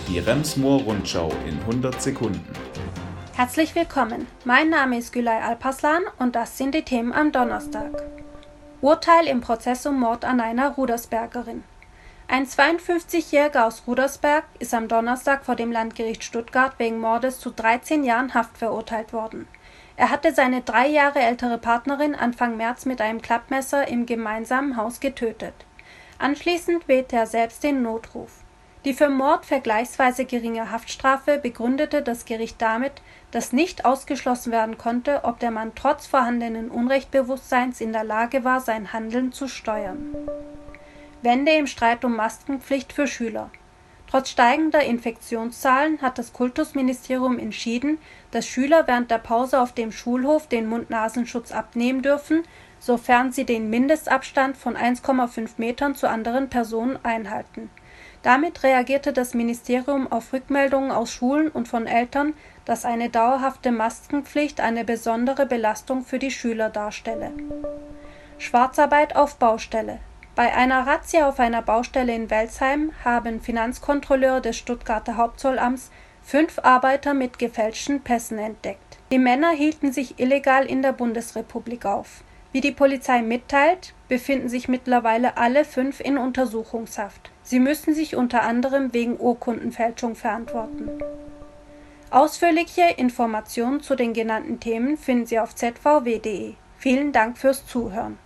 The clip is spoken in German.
Die Rems-Murr-Rundschau in 100 Sekunden. Herzlich willkommen, mein Name ist Gülay Alparslan und das sind die Themen am Donnerstag. Urteil im Prozess um Mord an einer Rudersbergerin. Ein 52-Jähriger aus Rudersberg ist am Donnerstag vor dem Landgericht Stuttgart wegen Mordes zu 13 Jahren Haft verurteilt worden. Er hatte seine 3 Jahre ältere Partnerin Anfang März mit einem Klappmesser im gemeinsamen Haus getötet. Anschließend wählte er selbst den Notruf. Die für Mord vergleichsweise geringe Haftstrafe begründete das Gericht damit, dass nicht ausgeschlossen werden konnte, ob der Mann trotz vorhandenen Unrechtbewusstseins in der Lage war, sein Handeln zu steuern. Wende im Streit um Maskenpflicht für Schüler. Trotz steigender Infektionszahlen hat das Kultusministerium entschieden, dass Schüler während der Pause auf dem Schulhof den Mund-Nasenschutz abnehmen dürfen, sofern sie den Mindestabstand von 1,5 Metern zu anderen Personen einhalten. Damit reagierte das Ministerium auf Rückmeldungen aus Schulen und von Eltern, dass eine dauerhafte Maskenpflicht eine besondere Belastung für die Schüler darstelle. Schwarzarbeit auf Baustelle. Bei einer Razzia auf einer Baustelle in Welzheim haben Finanzkontrolleure des Stuttgarter Hauptzollamts 5 Arbeiter mit gefälschten Pässen entdeckt. Die Männer hielten sich illegal in der Bundesrepublik auf. Wie die Polizei mitteilt, befinden sich mittlerweile alle 5 in Untersuchungshaft. Sie müssen sich unter anderem wegen Urkundenfälschung verantworten. Ausführliche Informationen zu den genannten Themen finden Sie auf zvw.de. Vielen Dank fürs Zuhören.